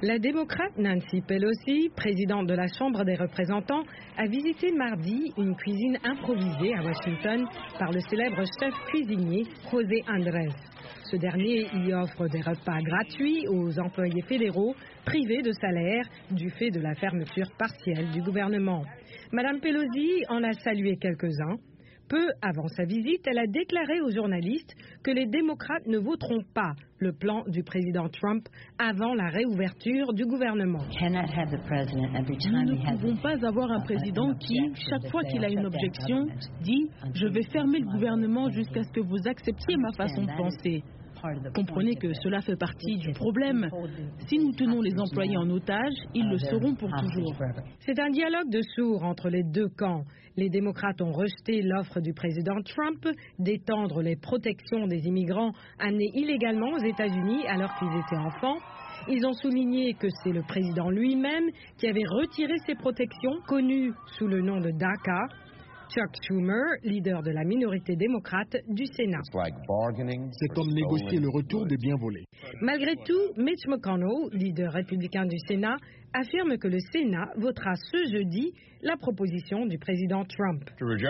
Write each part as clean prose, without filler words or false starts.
La démocrate Nancy Pelosi, présidente de la Chambre des représentants, a visité mardi une cuisine improvisée à Washington par le célèbre chef cuisinier José Andrés. Ce dernier y offre des repas gratuits aux employés fédéraux privés de salaire du fait de la fermeture partielle du gouvernement. Madame Pelosi en a salué quelques-uns. Peu avant sa visite, elle a déclaré aux journalistes que les démocrates ne voteront pas le plan du président Trump avant la réouverture du gouvernement. Nous ne pouvons pas avoir un président qui, chaque fois qu'il a une objection, dit « je vais fermer le gouvernement jusqu'à ce que vous acceptiez ma façon de penser ». Comprenez que cela fait partie du problème. Si nous tenons les employés en otage, ils le seront pour toujours. C'est un dialogue de sourds entre les deux camps. Les démocrates ont rejeté l'offre du président Trump d'étendre les protections des immigrants amenés illégalement aux États-Unis alors qu'ils étaient enfants. Ils ont souligné que c'est le président lui-même qui avait retiré ces protections, connues sous le nom de DACA. Chuck Schumer, leader de la minorité démocrate du Sénat. C'est comme négocier le retour des biens volés. Malgré tout, Mitch McConnell, leader républicain du Sénat, affirme que le Sénat votera ce jeudi la proposition du président Trump.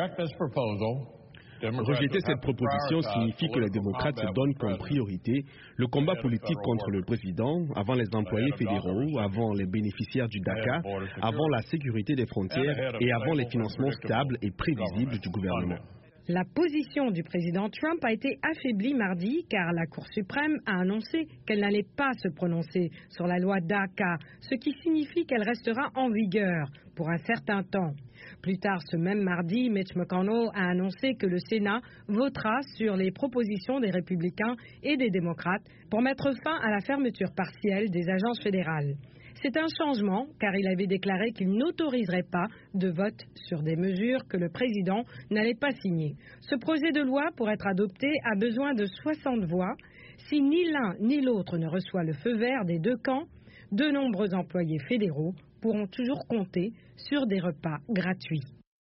Rejeter cette proposition signifie que les démocrates se donnent comme priorité le combat politique contre le président, avant les employés fédéraux, avant les bénéficiaires du DACA, avant la sécurité des frontières et avant les financements stables et prévisibles du gouvernement. La position du président Trump a été affaiblie mardi car la Cour suprême a annoncé qu'elle n'allait pas se prononcer sur la loi DACA, ce qui signifie qu'elle restera en vigueur pour un certain temps. Plus tard ce même mardi, Mitch McConnell a annoncé que le Sénat votera sur les propositions des républicains et des démocrates pour mettre fin à la fermeture partielle des agences fédérales. C'est un changement car il avait déclaré qu'il n'autoriserait pas de vote sur des mesures que le président n'allait pas signer. Ce projet de loi, pour être adopté, a besoin de 60 voix. Si ni l'un ni l'autre ne reçoit le feu vert des deux camps, de nombreux employés fédéraux pourront toujours compter sur des repas gratuits.